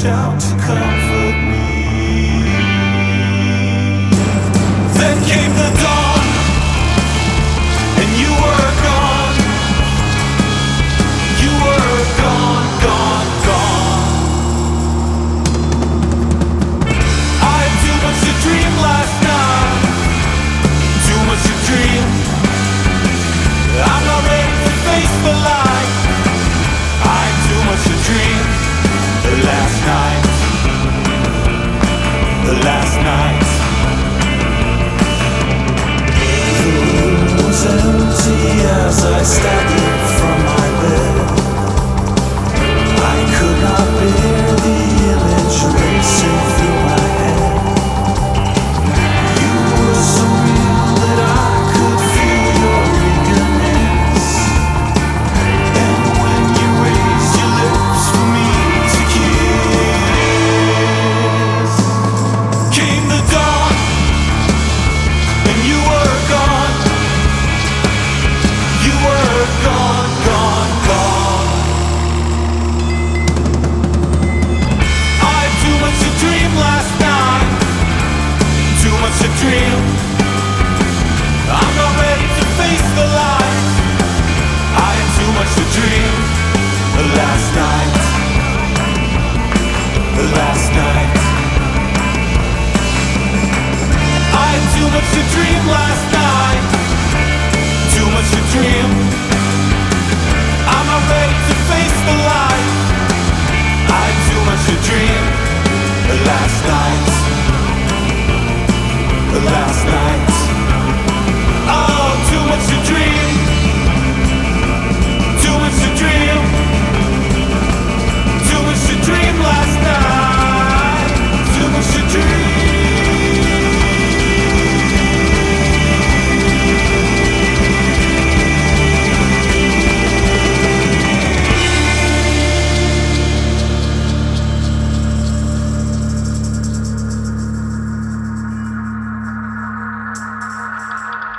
reach out to comfort me. Then came the dawn, and you were gone. You were gone, gone, gone. I had too much to dream last night, too much to dream. I'm not ready to face the light. I had too much to dream. The last night, the last night. The room was empty as I staggered from my bed. I could not bear the image racing through my head. You were so real that I could feel your eagerness. And when you raised your lips for me to kiss, came the dawn, and you were gone. You were gone, gone, gone. I had too much to dream last night, too much to dream. I'm not ready to face the light. I had too much to dream. The last night, the last night. I had too much to dream last night, too much to dream.